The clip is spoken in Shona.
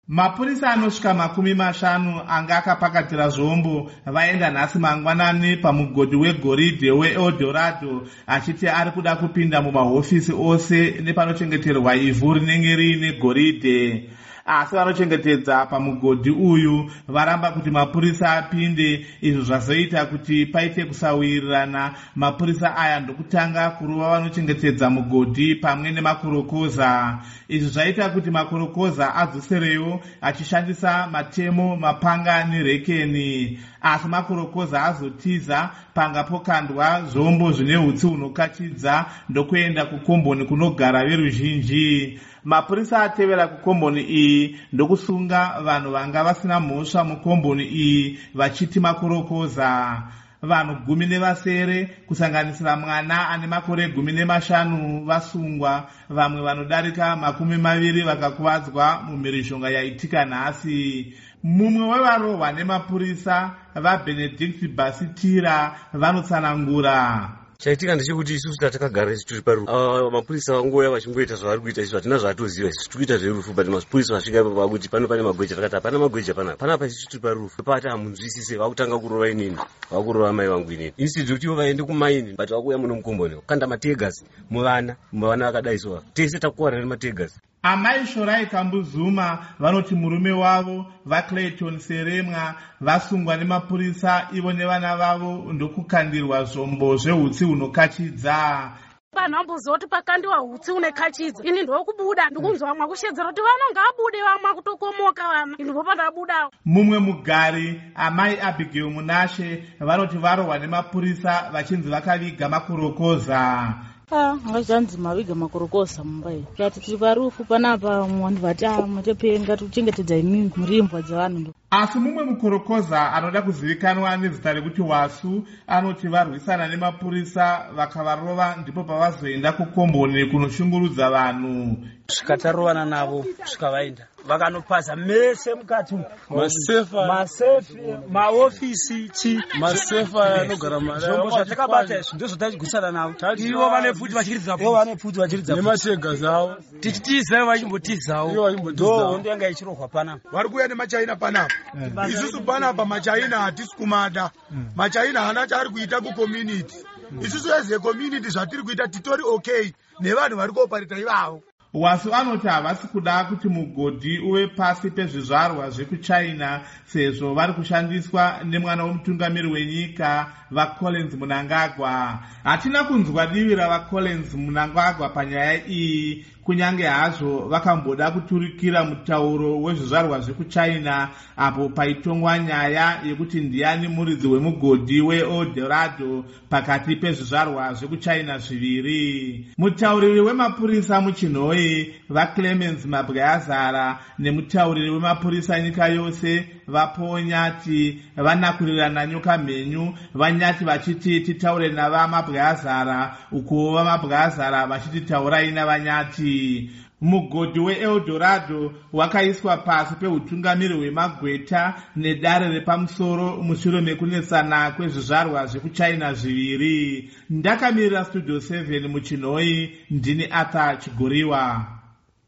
Mapurisa anosvika 50 anga akapakatira zvombo vaenda nhasi mangwanani pamugodhi wegoridhe weEldorado achiti ari kuda kupinda mumahofisi ose nepanochengeterwa ivhu rinenge riine goridhe. Asi vanochengetedza pamugodhi uyu varamba kuti mapurisa apinde. Izvo zvazoita kuti paite kusawirirana. Mapurisa aya ndokutanga kurova vanochengetedza mugodhi pamwe nemakurokoza. Izvi zvaita kuti makurokoza adzoserewo achishandisa matemo, mapanga nerekeni. Asi makurokoza azotiza panga pokandwa zvombo zvine hutsi hunokachidza ndokuenda kukomboni kunogara veruzhinji. Mapurisa atevera kukomboni iyi ndokusunga vanhu vanga vasina mhosva mukomboni iyi vachiti makurokoza. Vanhu 10 kusanganisira mwana ane makore 15 vasungwa. Vamwe vanodarika 20 vakakuvadzwa mumhirizhonga yaitika nhasi. Mumwe wevarohwa nemapurisa vaBenedict Basitira vanotsanangura. Chaitika ndechekuti isusu takagara tiri parufu. Mapurisa vangoya vachingoita zvavari kuita isusu hatina zvatoziva. Isusu tikuita zverufu but mapurisa vasvika ipapo vakuti pano pane magweja takati hapana magweja panapa isusu tiri parufu. Pati hamunzwisise vakutanga kurova inini. Vakurova mai vangu inini. Instead kuti vaende kumaini but vakuuya muno mukomboni. Kanda mategas muvana vakadaiswa. Tese takuwara nemategas. Amai Shorai Kambuzuma vanoti murume wavo vaClayton Seremwa vasungwa nemapurisa ivo nevana vavo ndokukandirwa zvombo zvehutsi hunokachidza. Panhambozoti pakandiwa hutsi unekachidza. Ini ndokubuda ndikunzwa vamwe kushedzera kuti vanonga abude vamwe kutokomoka vana. Ini ndopandakabuda. Mumwe mugari amai Abigail Munashe vanoti varohwa nemapurisa vachinzi vakaviga makurokoza. Ngazvanzi maviga makurokosa mumbai. Zvati tiri parufu panapa vanhu vati matepenga tuchengetedza imini murimbwa dzevanhu. Asi mumwe mukurokoza anoda kuzivikanwa nezita rekuti Wasu anoti varwisana nemapurisa vakavarova ndipo pavazoenda kukomboni kunoshungurudza vanhu. Svikataruvana navo svikavaenda vakanopaza mese mukati masefi maofisi masefa anogara mari zvombo zvatakabata izvi ndizvo tachigwisana navo. Ivo vane pfuti vachiridza nematega zavo tichitizawo vachimbotizawo ndohondo yanga ichirohwa panapa. vari kuuya nemachaina panapa. Isusu panapa machaina hatisi kumada. Machaina hana chaari kuita kucommunity. Isusu as a community zvatiri kuita titori okay nevanhu vari kuoparita ivavo. Wasu anoti havasi kuda kuti mugodhi uve pasi pezvizvarwa zvekuChina sezvo vari kushandiswa nemwana womutungamiri wenyika vaCollins Mnangagwa. Hatina kunzwa divi ravaCollins Mnangagwa panyaya iyi, kunyange hazvo vakamboda kuturikira mutauro wezvizvarwa zvekuChina apo paitongwa nyaya yekuti ndiani muridzi wemugodhi weEldorado pakati pezvizvarwa zvekuChina zviviri. Mutauriri wemapurisa muChinhoi vaClemens Mabweazara nemutauriri wemapurisa nyika yose vaPonyati vanakurirana nyoka mhenyu. Vanyati vachiti titaure navamabweazara uko vamabweazara vachiti taurai navanyati. Mugodhi weEldorado wakaiswa pasi peutungamiri hwemagweta nedare repamusoro mushure mekunesana kwezvizvarwa zvekuChina zviviri. Ndakamirira Studio 7 muChinhoi, ndini Arthur Chigoriwa.